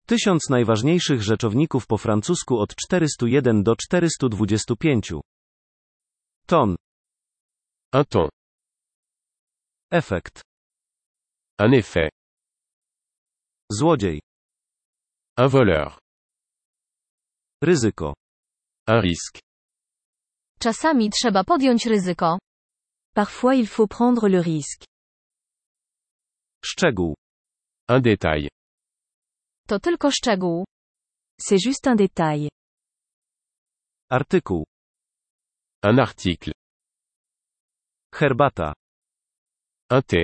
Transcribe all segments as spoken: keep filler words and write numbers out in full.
Tysiąc najważniejszych rzeczowników po francusku od czterystu jeden do czterystu dwudziestu pięciu. Ton. Un ton. Efekt. Un effet. Złodziej. Un voleur. Ryzyko. Un risque. Czasami trzeba podjąć ryzyko. Parfois il faut prendre le risque. Szczegół. Un détail. To tylko szczegół. C'est juste un détail. Artykuł. Un article. Herbata. Un thé.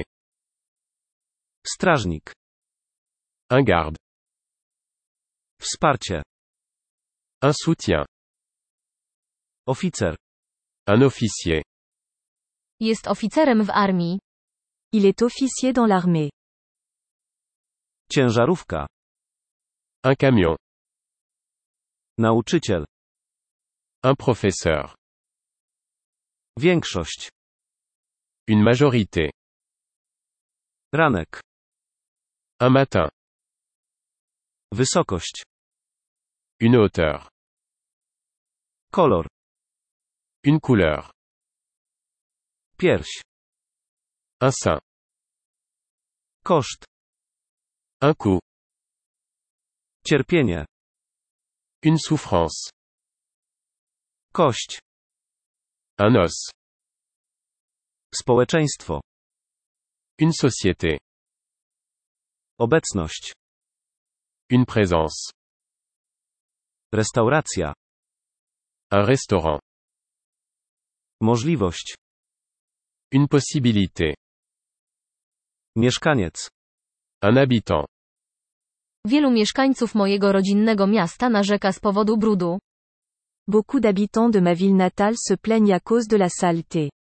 Strażnik. Un garde. Wsparcie. Un soutien. Oficer. Un officier. Jest oficerem w armii. Il est officier dans l'armée. Ciężarówka. Un camion. Nauczyciel. Un professeur. Większość. Une majorité. Ranek. Un matin. Wysokość. Une hauteur. Kolor. Une couleur. Pierś. Un sein. Koszt. Un coût. Cierpienie. Une souffrance. Kość. Un os. Społeczeństwo. Une société. Obecność. Une présence. Restauracja. Un restaurant. Możliwość. Une possibilité. Mieszkaniec. Un habitant. Wielu mieszkańców mojego rodzinnego miasta narzeka z powodu brudu. Beaucoup d'habitants de ma ville natale se plaignent à cause de la saleté.